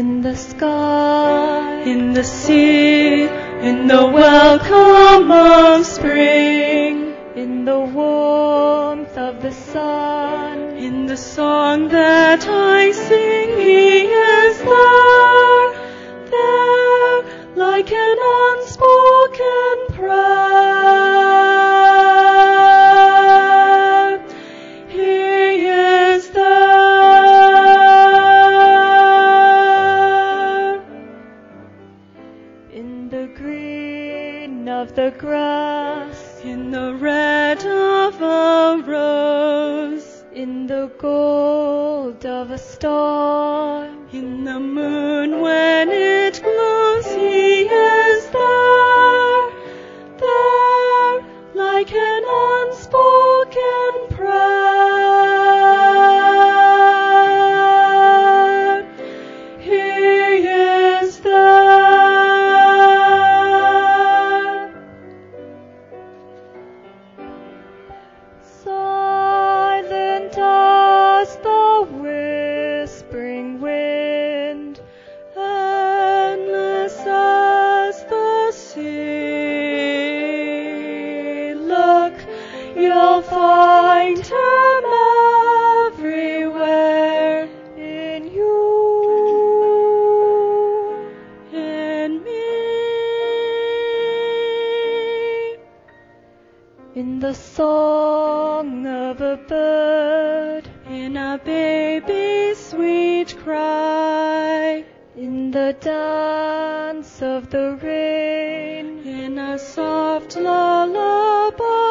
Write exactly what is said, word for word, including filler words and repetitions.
in the sky, in the sea, in the welcome of spring, in the warmth of the sun, in the song that I sing. He is there, there, like an unspoken prayer. He is there. In the green of the grass, in the red of a rose, in the gold of a star, in the moon when it glows. He is there, there, like an unspoken prayer. He is there. Silent as the whispering wind, endless as the sea. Look, you'll find him everywhere, in you, in me, in the song of a bird, in a baby's sweet cry, in the dance of the rain, in a soft lullaby.